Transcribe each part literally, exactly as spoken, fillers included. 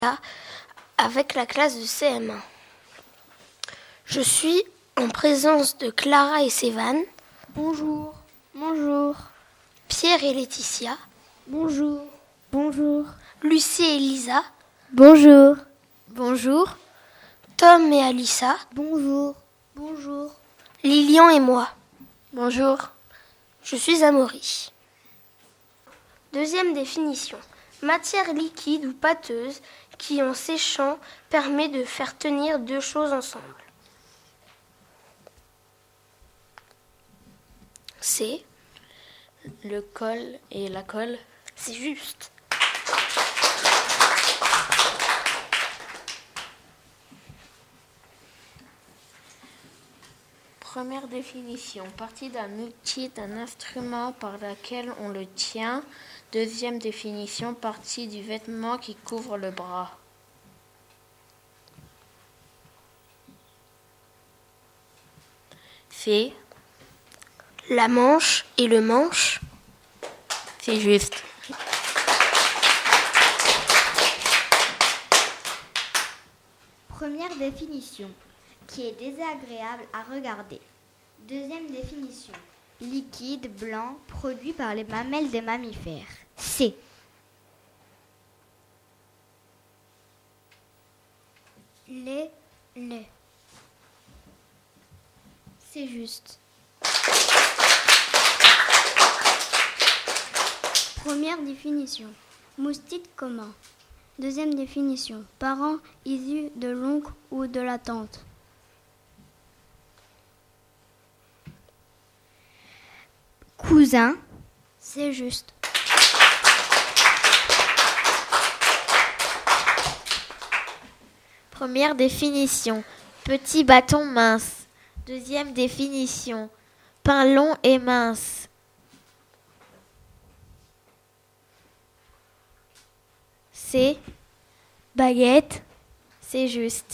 avec la classe de C M un. Je suis en présence de Clara et Sévan. Bonjour. Bonjour. Pierre et Laetitia. Bonjour. Bonjour. Lucie et Lisa. Bonjour. Bonjour. Tom et Alissa. Bonjour. Bonjour. Lilian et moi. Bonjour. Je suis Amaury. Deuxième définition. Matière liquide ou pâteuse qui, en séchant, permet de faire tenir deux choses ensemble. C'est le col et la colle. C'est juste. Première définition. Partie d'un outil, d'un instrument par lequel on le tient. Deuxième définition. Partie du vêtement qui couvre le bras. C'est la manche et le manche. C'est juste. Première définition, qui est désagréable à regarder. Deuxième définition, liquide blanc produit par les mamelles des mammifères. C'est lait, lait. C'est juste. Première définition, moustique commun. Deuxième définition, parent issu de l'oncle ou de la tante. Cousin, c'est juste. Première définition, petit bâton mince. Deuxième définition, pain long et mince. C'est baguette, c'est juste.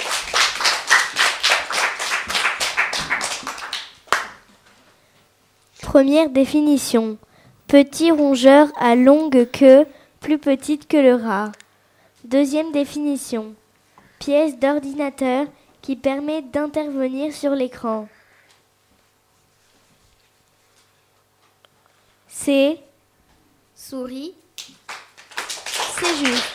Première définition, petit rongeur à longue queue, plus petite que le rat. Deuxième définition, pièce d'ordinateur qui permet d'intervenir sur l'écran. C'est souris. C'est juste.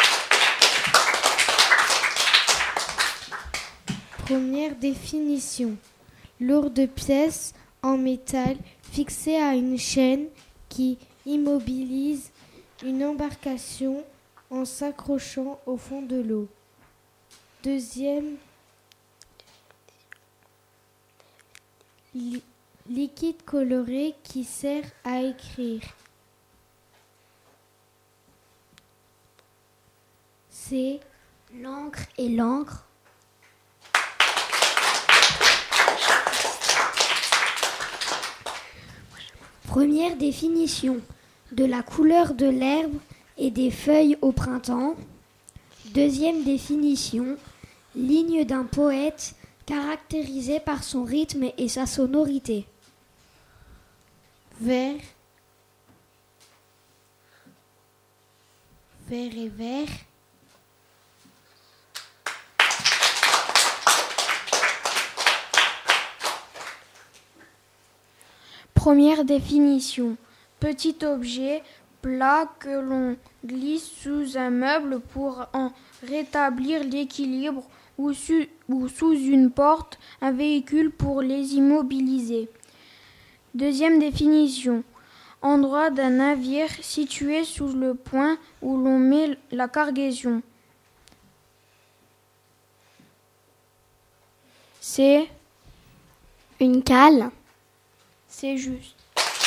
Première définition. Lourde pièce en métal fixée à une chaîne qui immobilise une embarcation en s'accrochant au fond de l'eau. Deuxième. Li- liquide coloré qui sert à écrire. C'est l'encre et l'encre. Première définition, de la couleur de l'herbe et des feuilles au printemps. Deuxième définition, ligne d'un poète caractérisée par son rythme et sa sonorité. Vert, vert et vert. Première définition, petit objet plat que l'on glisse sous un meuble pour en rétablir l'équilibre ou, su- ou sous une porte, un véhicule pour les immobiliser. Deuxième définition, endroit d'un navire situé sous le point où l'on met la cargaison. C'est une cale. C'est juste.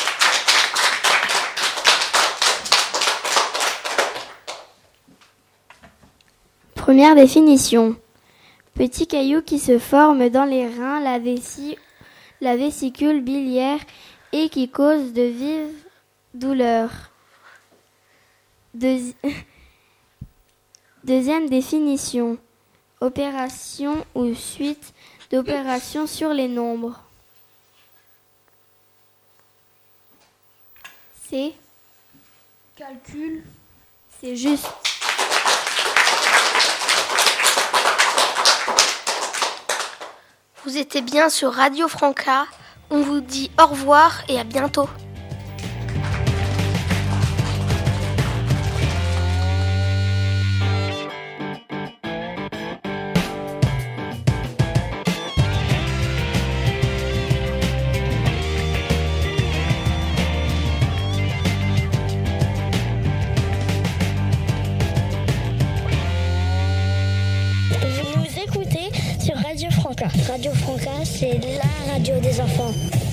Première définition. Petit caillou qui se forme dans les reins, la, vessie, la vésicule biliaire et qui cause de vives douleurs. Deuxi- Deuxième définition. Opération ou suite d'opérations sur les nombres. C'est Calcul. C'est juste. Vous étiez bien sur Radio Franca. On vous dit au revoir et à bientôt. Radio Franca, c'est la radio des enfants.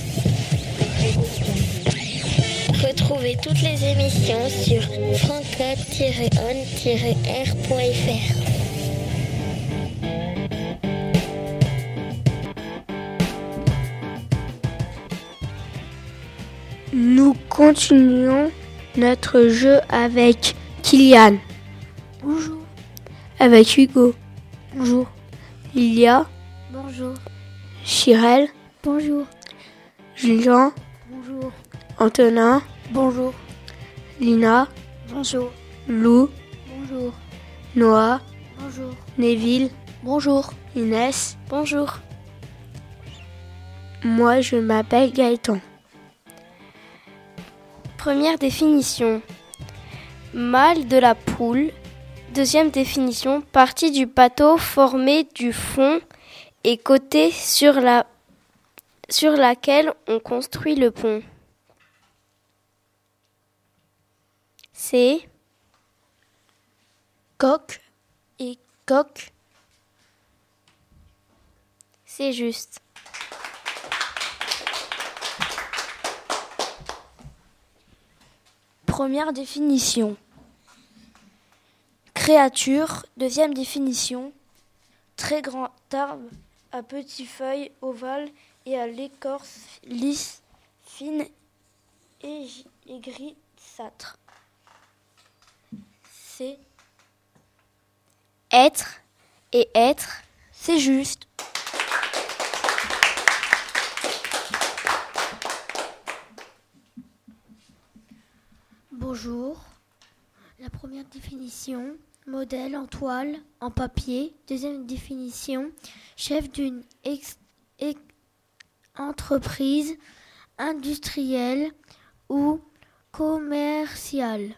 Retrouvez toutes les émissions sur franca tiret on tiret r point f r. Nous continuons notre jeu avec Kylian. Bonjour. Avec Hugo. Bonjour. Lilia. Bonjour. Chirel. Bonjour. Julien. Bonjour. Antonin. Bonjour. Lina. Bonjour. Lou. Bonjour. Noah. Bonjour. Neville. Bonjour. Inès. Bonjour. Moi, je m'appelle Gaëtan. Première définition. Mâle de la poule. Deuxième définition. Partie du bateau formée du fond et côté sur, la, sur laquelle on construit le pont. C'est Coq et coq. C'est juste. Première définition. Créature. Deuxième définition. Très grand arbre à petites feuilles ovales et à l'écorce lisse, fine et, et grisâtre. C'est être et être. C'est juste. Bonjour. La première définition, modèle en toile, en papier. Deuxième définition, chef d'une ex- ex- entreprise industrielle ou commerciale.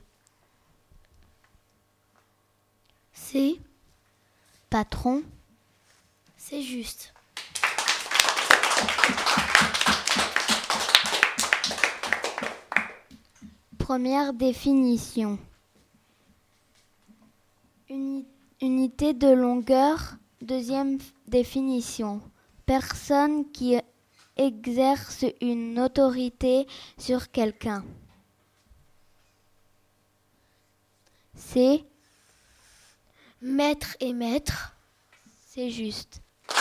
C'est patron. C'est juste. Première définition. Uni- unité de longueur. Deuxième définition. Personne qui exerce une autorité sur quelqu'un. C'est Maître et maître. C'est juste.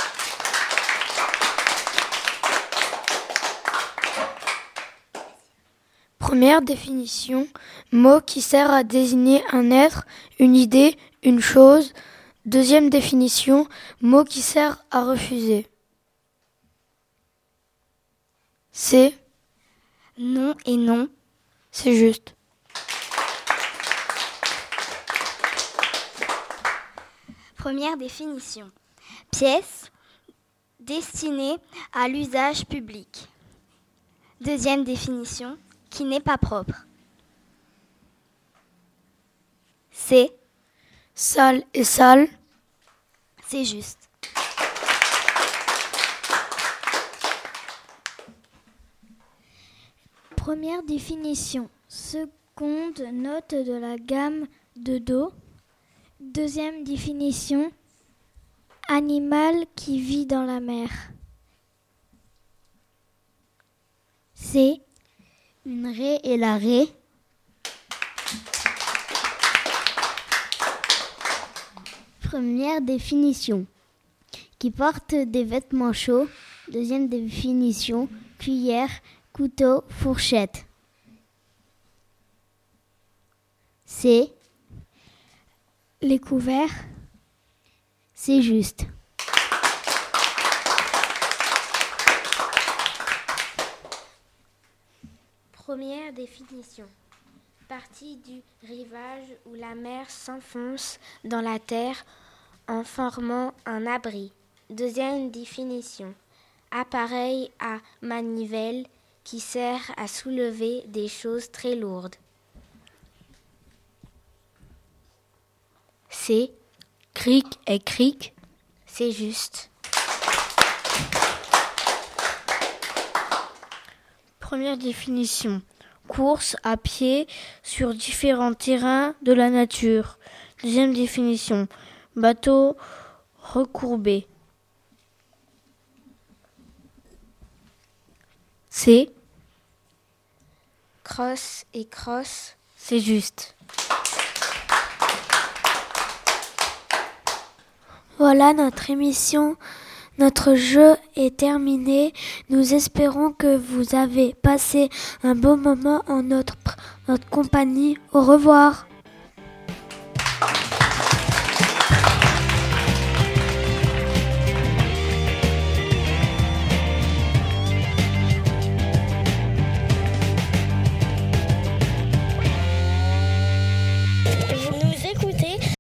Première définition, mot qui sert à désigner un être, une idée, une chose. Deuxième définition, mot qui sert à refuser. C'est Non et non. C'est juste. Première définition. Pièce destinée à l'usage public. Deuxième définition. Qui n'est pas propre. C'est Sale et sale. C'est juste. Première définition. Seconde note de la gamme de Do. Deuxième définition. Animal qui vit dans la mer. C'est une raie et la raie. Première définition. Qui porte des vêtements chauds. Deuxième définition. Cuillère, couteau, fourchette. C'est Les couverts. C'est juste. Première définition. Partie du rivage où la mer s'enfonce dans la terre en formant un abri. Deuxième définition. appareil à manivelle qui sert à soulever des choses très lourdes. C. Cric et cric. C'est juste. Première définition. Course à pied sur différents terrains de la nature. Deuxième définition. Bateau recourbé. C. Crosse et crosse. C'est juste. Voilà, notre émission, notre jeu est terminé. Nous espérons que vous avez passé un bon moment en notre, notre compagnie. Au revoir.